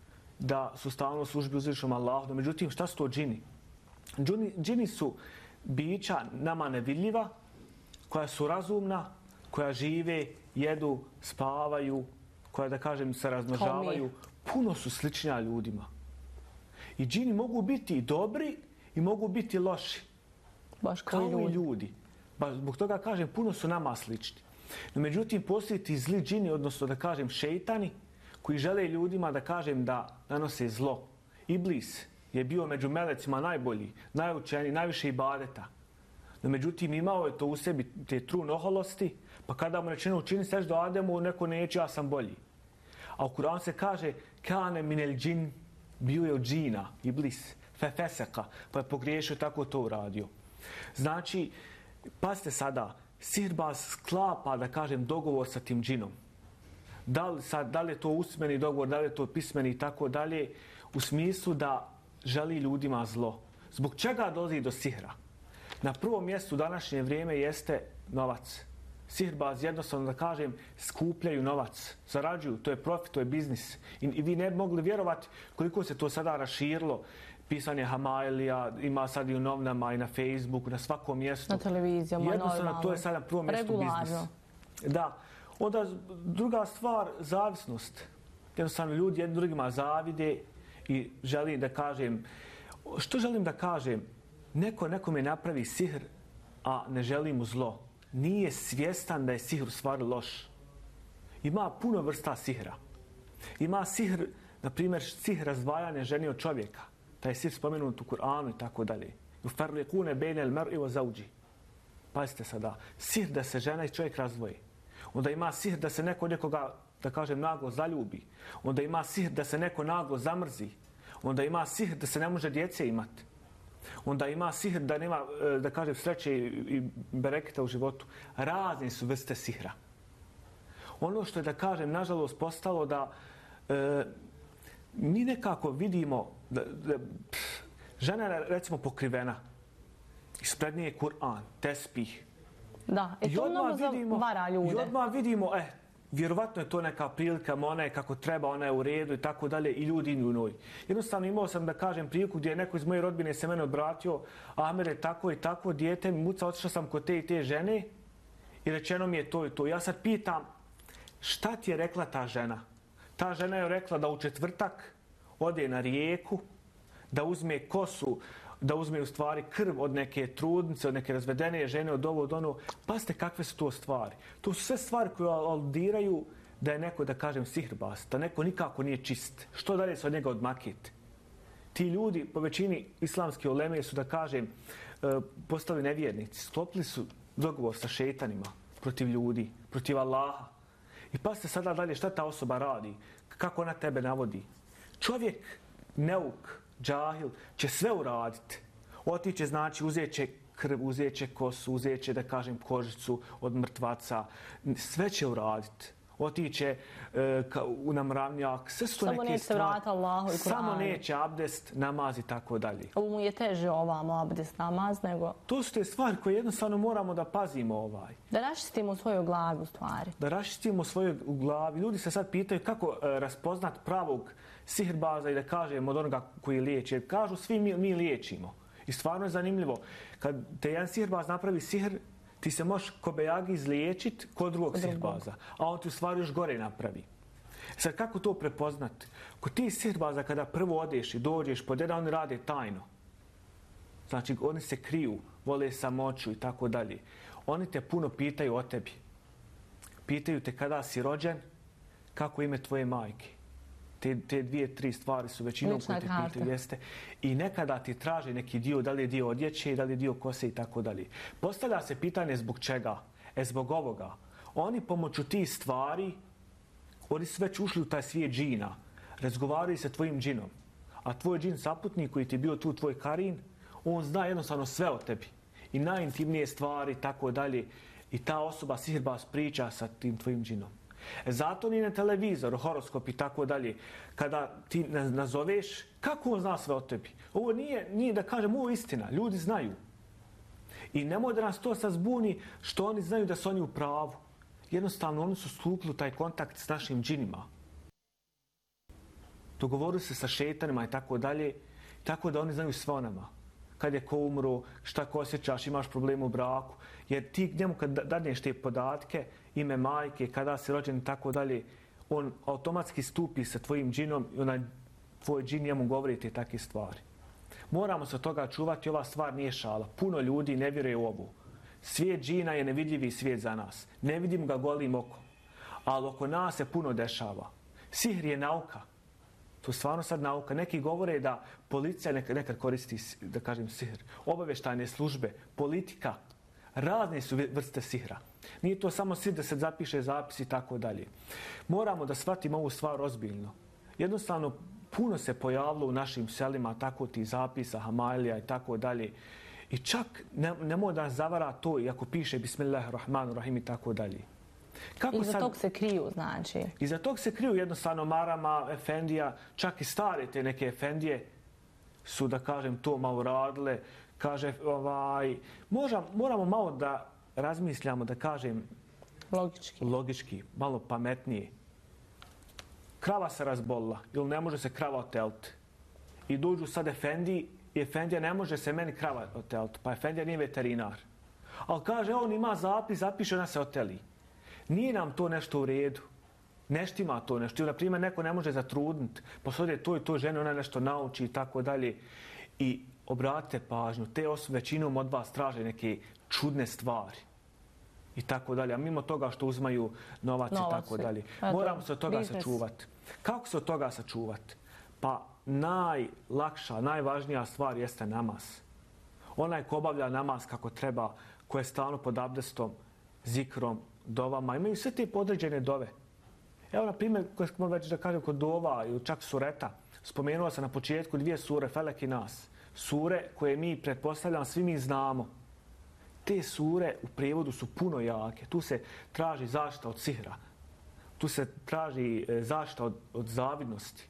da su stalno u službi uzvišenom Allahu, no međutim, šta su to džini? Džini, džini su bića nama nevidljiva, koja su razumna, koja žive, jedu, spavaju, koja, da kažem, se razmnožavaju. Puno su sličnija ljudima. I džini mogu biti i dobri i mogu biti loši. Baš kao ljudi. i ljudi. Ba, zbog toga kažem, puno su nama slični. No, međutim, postoji ti zli džini, odnosno da kažem šeitani, koji žele ljudima da kažem da nanose zlo. Iblis je bio među melecima najbolji, najučeniji, najviše ibadeta. No, međutim, imao je to u sebi, te trun oholosti, pa kada mu rečeno učini seždu Ademu, neko neće, ja sam bolji. A u Kur'anu se kaže kane minel džin, bio je od džina, Iblis, fefeseka, pa je pogriješio, tako to uradio. Znači, pazite sada, sihirbaz sklapa, da kažem, dogovor sa tim džinom. Da li, sad, da li je to usmeni dogovor, da li je to pismeni i tako dalje, u smislu da želi ljudima zlo. Zbog čega dolazi do sihra? Na prvom mjestu u današnje vrijeme jeste novac. Sihirbaz, jednostavno da kažem, skupljaju novac, zarađuju, to je profit, to je biznis. I, i vi ne bi mogli vjerovati koliko se to sada raširilo. Pisanje Hamailija, ima sad i u novinama i na Facebooku, na svakom mjestu. Na televizijama, jednostavno, to je sad na prvom mjestu biznis. Da. Onda druga stvar, zavisnost. Jednostavno ljudi jednim drugima zavide i želim da kažem, što želim da kažem, neko nekome napravi sihr, a ne želi mu zlo. Nije svjestan da je sihr u stvari loš. Ima puno vrsta sihra. Ima sihr, na primjer, sihr razdvajanja žene od čovjeka. Taj sihr spomenut u Kur'anu i tako dalje. Ufarriqune bejne al-mar'i wa zawji. Pazite sada, sihr da se žena i čovjek razdvoji. Onda ima sihr da se neko nekoga, da kažem, naglo zaljubi. Onda ima sihr da se neko naglo zamrzi. Onda ima sihr da se ne može djece imati. Onda ima sihr da nema, da kažem, sreće i bereketa u životu. Razne su vrste sihra. Ono što je, da kažem, nažalost postalo da e, mi nekako vidimo da, da pff, žena je, recimo, pokrivena. Ispred nje je Kur'an, tespih. Da, i to mnogo zavara ljude. I odmah vidimo, eh, vjerovatno je to neka prilika, ona je kako treba, ona je u redu i tako dalje, i ljudi idu u njoj. Jednostavno imao sam, da kažem, priliku gdje je neko iz moje rodbine se mene obratio, Amer je tako i tako, dijete mi muca, otišao sam kod te i te žene i rečeno mi je to i to. Ja sad pitam, šta ti je rekla ta žena? Ta žena je rekla da u četvrtak ode na rijeku, da uzme kosu, da uzme u stvari krv od neke trudnice, od neke razvedene žene, od ovo, od ono. Pazite kakve su to stvari. To su sve stvari koje aludiraju da je neko, da kažem, sihirbaz, da neko nikako nije čist. Što dalje se od njega odmakiti? Ti ljudi, po većini islamske uleme, su, da kažem, postali nevjernici. Sklopili su dogovor sa šeitanima protiv ljudi, protiv Allaha. I pazite sada dalje šta ta osoba radi, kako ona tebe navodi. Čovjek, neuk, džahil, će sve uraditi. Otiće, znači, uzet će krv, uzet će kosu, uzet će, da kažem, kožicu od mrtvaca. Sve će uraditi. Otiće e, ka, u namravnjak. Sve su to samo neke neće vrata Allahu i Kur'anu. Samo neće abdest, namaz i tako dalje. Ovo mu je teže ovamo abdest, namaz, nego... To su te stvari koje jednostavno moramo da pazimo ovaj. Da raščistimo svoju glavu, stvari. Da raščistimo svoju glavu. Ljudi se sad pitaju kako e, raspoznat pravog sihirbaza i da kažem od onoga koji liječi. Jer kažu svi mi, mi liječimo. I stvarno je zanimljivo. Kad te jedan sihirbaz napravi sihr, ti se možeš kobejagi izliječiti kod drugog sihirbaza. A on ti u stvari još gore napravi. Sad kako to prepoznati? Kod ti sihirbaza kada prvo odeš i dođeš pod jedan, oni rade tajno. Znači, oni se kriju, vole samoću i tako dalje. Oni te puno pitaju o tebi. Pitaju te kada si rođen, kako ime tvoje majke. Te, te dvije, tri stvari su većinom koje te pitaju, jeste. I nekada ti traži neki dio, da li je dio odjeće, da li je dio kose i tako dalje. Postavlja se pitanje zbog čega? E zbog ovoga. Oni pomoću tih stvari, oni su već ušli u taj svijet džina. Razgovaraju sa tvojim džinom. A tvoj džin saputnik koji ti je bio tu, tvoj karin, on zna jednostavno sve o tebi. I najintimnije stvari, tako dalje. I ta osoba sihirbaz priča sa tim tvojim džinom. E zato ni na televizoru, horoskop i tako dalje, kada ti nazoveš, kako on zna sve o tebi? Ovo nije, nije da kažem, ovo je istina. Ljudi znaju. I nemoj da nas to sad zbuni što oni znaju da su oni u pravu. Jednostavno, oni su stupili u taj kontakt s našim džinima. Dogovorili se sa šetanima i tako dalje, tako da oni znaju sve o nama. Kad je ko umro, šta ko osjećaš, imaš problem u braku. Jer ti njemu kad dadneš te podatke, ime majke, kada si rođen i tako dalje, on automatski stupi sa tvojim džinom i onaj tvoj džin njemu govori te takve stvari. Moramo se od toga čuvati, ova stvar nije šala. Puno ljudi ne vjeruje u ovu. Svijet džina je nevidljivi svijet za nas. Ne vidim ga golim okom. Ali oko nas se puno dešava. Sihr je nauka. To je stvarno sad nauka. Neki govore da policija nekad, nekad koristi, da kažem, sihr. Obavještajne službe, politika, razne su vrste sihra. Nije to samo sihr da se zapiše zapis i tako dalje. Moramo da shvatimo ovu stvar ozbiljno. Jednostavno, puno se pojavilo u našim selima tako ti zapisa, hamailija i tako dalje. I čak ne, nemoj da nas zavara to, iako piše Bismillahirrahmanirrahim i tako dalje. Kako Iza sad, tog se kriju, znači? Iza tog se kriju jednostavno marama, efendija, čak i stare te neke efendije su, da kažem, to malo radile. Kaže, ovaj, možda, moramo malo da razmišljamo, da kažem, logički, logički malo pametnije. Krava se razbolila, ili ne može se krava oteliti. I dođu sad efendiji, i efendija ne može se meni krava oteliti, pa efendija nije veterinar. Ali kaže, on ima zapis, zapiše, ona se oteli. Nije nam to nešto u redu. Nešto ima to nešto. Na primjer, neko ne može zatrudniti, posodje to i to žene, ona nešto nauči i tako dalje. I obratite pažnju, te osobe većinom od vas traže neke čudne stvari. I tako dalje. A mimo toga što uzmaju novac, novac i tako dalje. Moramo se od toga business. sačuvati. Kako se od toga sačuvati? Pa najlakša, najvažnija stvar jeste namaz. Onaj ko obavlja namaz kako treba, ko je stalno pod abdestom, zikrom, dovama, imaju sve te podređene dove. Evo, na primjer, koje smo već da kažem kod dova ili čak sureta, spomenuo sam na početku dvije sure, Felek i Nas. Sure koje mi, pretpostavljam, svi mi znamo. Te sure u prijevodu su puno jake. Tu se traži zaštita od sihra. Tu se traži zaštita od, od zavidnosti.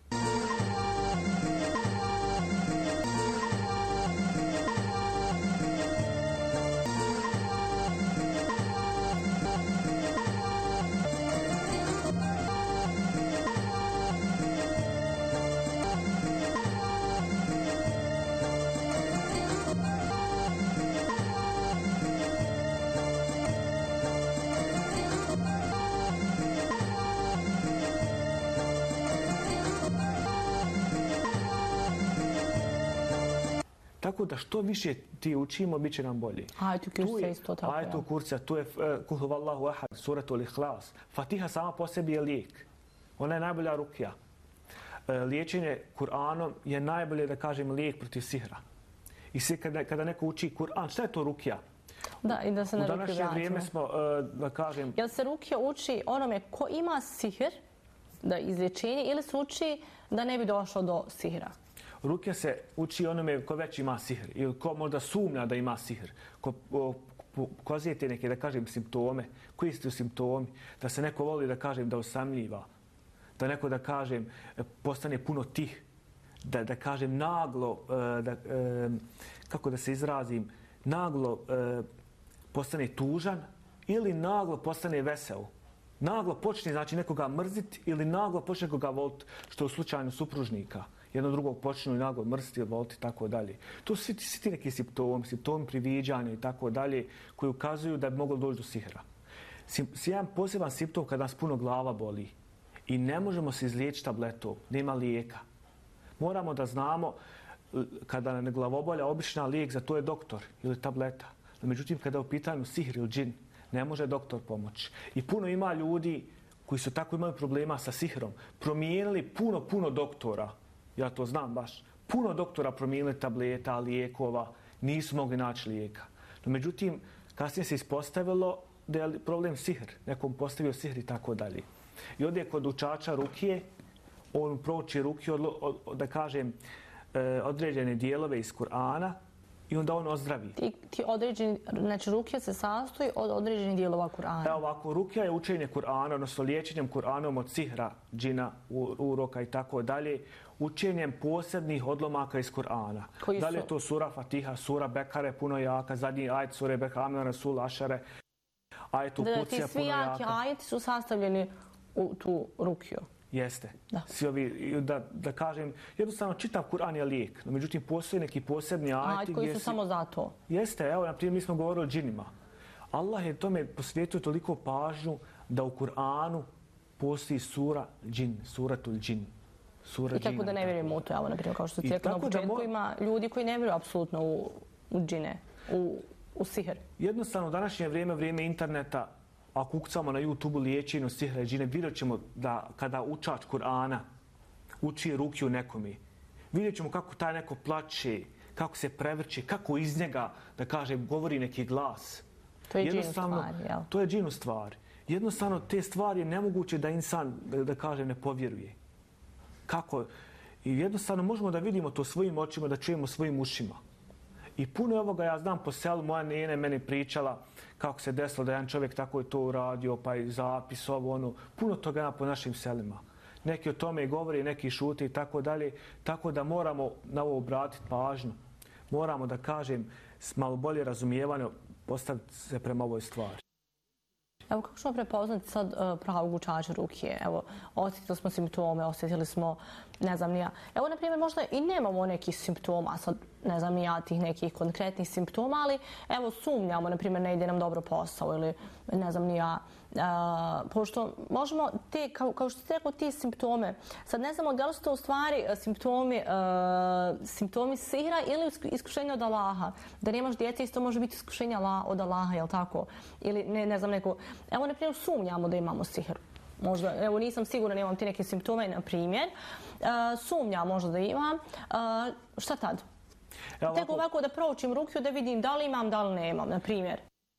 Tako da što više ti učimo, bit će nam bolje. Ajetu kursa isto tako. Ajetu kursa, tu je Kul huvallahu ahad, suratul ihlas. Fatiha sama po sebi je lijek. Ona je najbolja rukija. Liječenje Kur'anom je najbolje, da kažem, lijek protiv sihra. I sve kada, kada neko uči Kur'an, šta je to rukija? Da, i da se na ruke vratimo. U današnje vrijeme smo, da kažem... Jel se rukija uči onome ko ima sihr, da izlječenje, ili se uči da ne bi došlo do sihra? Rukija se uči onome ko već ima sihr ili ko možda sumnja da ima sihr, ko pokazuje te neke, da kažem, simptome. Koji su simptomi? Da se neko voli, da kažem, da osamljiva, da neko, da kažem, postane puno tih, da, da kažem, naglo, da, kako da se izrazim, naglo postane tužan ili naglo postane vesel. Naglo počne, znači, nekoga mrziti ili naglo počne nekoga voliti, što je u slučaju supružnika. Jedno drugog počnu i naglo mrziti, voliti i tako dalje. To su svi, svi ti neki simptomi, simptomi priviđanja i tako dalje, koji ukazuju da bi moglo doći do sihra. Jedan poseban simptom kada nas puno glava boli i ne možemo se izliječiti tabletom, nema lijeka. Moramo da znamo kada nam je glavobolja, obična lijek za to je doktor ili tableta. No, međutim, kada je u pitanju sihr ili džin, ne može doktor pomoći. I puno ima ljudi koji su tako imali problema sa sihrom. Promijenili puno, puno doktora. Ja to znam baš. Puno doktora promijenili tableta, lijekova. Nisu mogli naći lijeka. No, međutim, kasnije se ispostavilo da je problem sihr. Nekom postavio sihr i tako dalje. I ovdje kod učača rukije, on prouči rukiju, od, od, da kažem, e, određene dijelove iz Kur'ana i onda on ozdravi. Ti, ti određeni, znači rukija se sastoji od određenih dijelova Kur'ana. Evo ovako, rukija je učenje Kur'ana, odnosno liječenjem Kur'anom od sihra, džina, uroka i tako dalje, učenjem posebnih odlomaka iz Kur'ana. Da li je to sura Fatiha, sura Bekare, puno jaka, zadnji ajet sure Bekame, Rasul, Ašare, ajet u Kucija, puno jaka. Ti svi jaki ajeti su sastavljeni u tu rukiju. Jeste. Da. Svi ovi, da, da kažem, jednostavno čitav Kur'an je lijek, no međutim postoji neki posebni ajeti koji su si... samo za to. Jeste, evo, na primjer, mi smo govorili o džinima. Allah je tome posvijetio toliko pažnju da u Kur'anu postoji sura džin, suratul džin. Sura I tako džina, da ne vjerujemo u to, evo, na primjer, kao što se cijeklo na početku, mo... ima ljudi koji ne vjeruju apsolutno u, u džine, u, u sihr. Jednostavno, u današnje vrijeme, vrijeme interneta, ako ukucamo na YouTube-u liječenju sihra i džine, vidjet ćemo da kada učač Kur'ana uči rukiju nekome, vidjet ćemo kako taj neko plače, kako se prevrće, kako iz njega, da kaže, govori neki glas. To je džinu stvar, jel? To je džinu stvar. Jednostavno, te stvari je nemoguće da insan, da, da kaže, ne povjeruje. Kako? I jednostavno možemo da vidimo to svojim očima, da čujemo svojim ušima. I puno ovoga ja znam po selu, moja nene meni pričala kako se desilo da jedan čovjek tako je to uradio, pa i zapis ovo, ono, puno toga ima po našim selima. Neki o tome govori, neki šute i tako dalje, tako da moramo na ovo obratiti pažnju. Moramo, da kažem, s malo bolje razumijevanje postaviti se prema ovoj stvari. Evo, kako ćemo prepoznati sad uh, pravog učača rukije? Evo, osjetili smo simptome, osjetili smo, ne znam, nija. Evo, na primjer, možda i nemamo nekih simptoma, sad, ne znam, nija tih nekih konkretnih simptoma, ali, evo, sumnjamo, na primjer, ne ide nam dobro posao ili, ne znam, nija. Uh, pošto možemo te, kao, kao što ste rekao, ti simptome, sad ne znamo da li su to u stvari simptomi, uh, simptomi sihra ili iskušenja od Allaha. Da nemaš djece, isto može biti iskušenja od Allaha, jel tako? Ili, ne, ne znam, neko... Evo, na primjer, sumnjamo da imamo sihr. Možda, evo, nisam sigurna, nemam ti neke simptome, na primjer. Uh, sumnjam možda da imam. Uh, šta tad? Ja, ovako... Tek ovako da proučim rukiju, da vidim da li imam, da li nemam, na primjer.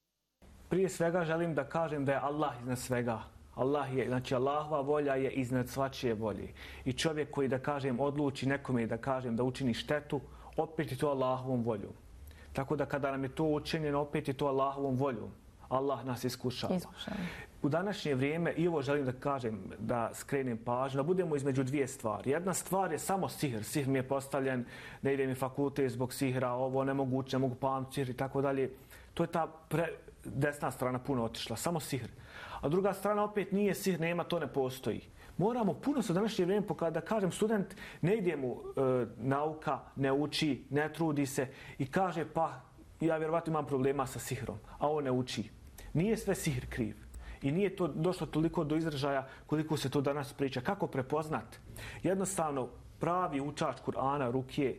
Prije svega želim da kažem da je Allah iznad svega. Allah je, znači Allahova volja je iznad svačije volje. I čovjek koji, da kažem, odluči nekome da kažem da učini štetu, opet je to Allahovom voljom. Tako da kada nam je to učinjeno, opet je to Allahovom voljom. Allah nas iskušava. Iskušava. U današnje vrijeme, i ovo želim da kažem, da skrenem pažnju, da budemo između dvije stvari. Jedna stvar je samo sihr. Sihr mi je postavljen, ne ide mi fakultet zbog sihra, ovo nemoguće, ne mogu pamtiti sihr i tako dalje. To je ta pre... desna strana puno otišla, samo sihr. A druga strana opet nije sihr, nema, to ne postoji. Moramo puno se u današnje vrijeme pokazati, da kažem, student ne ide mu e, nauka, ne uči, ne trudi se i kaže pa ja vjerovatno imam problema sa sihrom, a on ne uči. Nije sve sihr kriv. I nije to došlo toliko do izražaja koliko se to danas priča. Kako prepoznat? Jednostavno, pravi učač Kur'ana, rukije,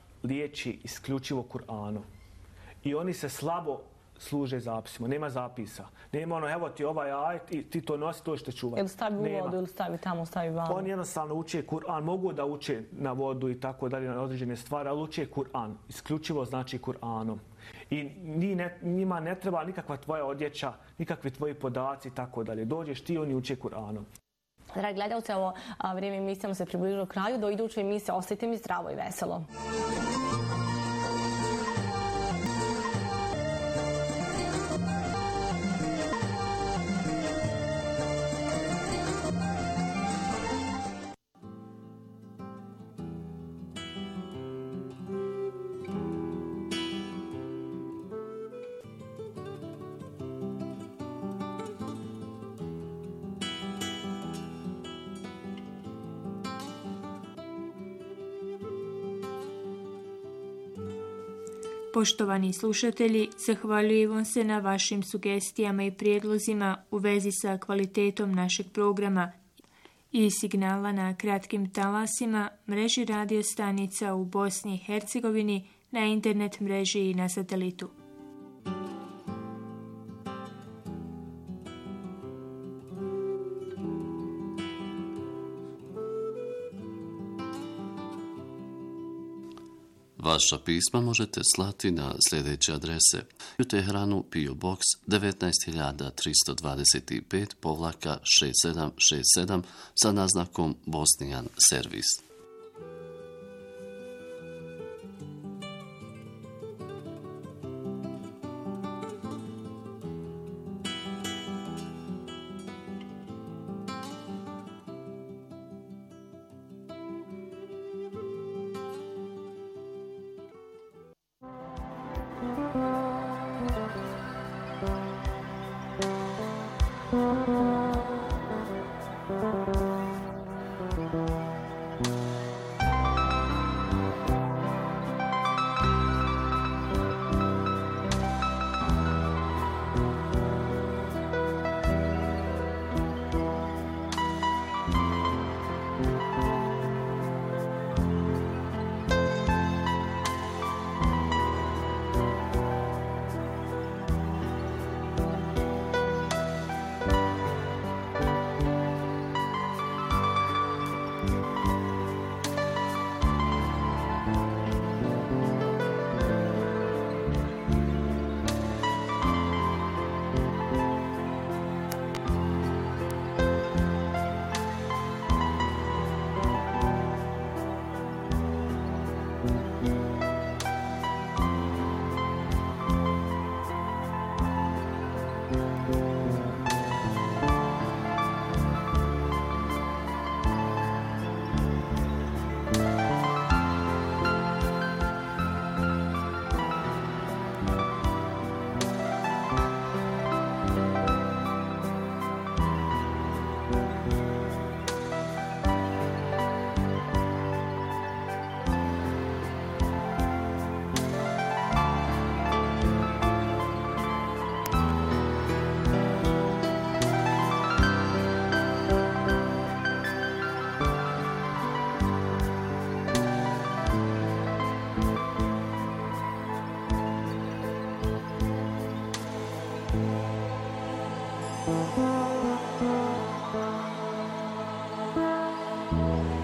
liječi isključivo Kur'anom. I oni se slabo služe zapisima. Nema zapisa. Nema ono, evo ti ovaj ajet i ti to nosi, to što čuvati. Ili stavi u vodu, ili stavi tamo, stavi vamo. Oni jednostavno uče Kur'an. Mogu da uče na vodu i tako dalje, na određene stvari, ali uče Kur'an. Isključivo znači Kur'anom. I ne, njima ne treba nikakva tvoja odjeća, nikakvi tvoji podaci i tako dalje. Dođeš ti, oni uče Kur'anom. Dragi gledalci, ovo a, vrijeme emisijama se približilo kraju. Do iduće emisije ostajte mi zdravo i veselo. Poštovani slušatelji, zahvaljujem se na vašim sugestijama i prijedlozima u vezi sa kvalitetom našeg programa i signala na kratkim talasima, mreži radio stanica u Bosni i Hercegovini, na internet mreži i na satelitu. Vaša pisma možete slati na sljedeće adrese: u Teheranu P O Box devetnaest hiljada tristo dvadeset pet povlaka šest sedam šest sedam sa naznakom Bosnijan servis. Thank you.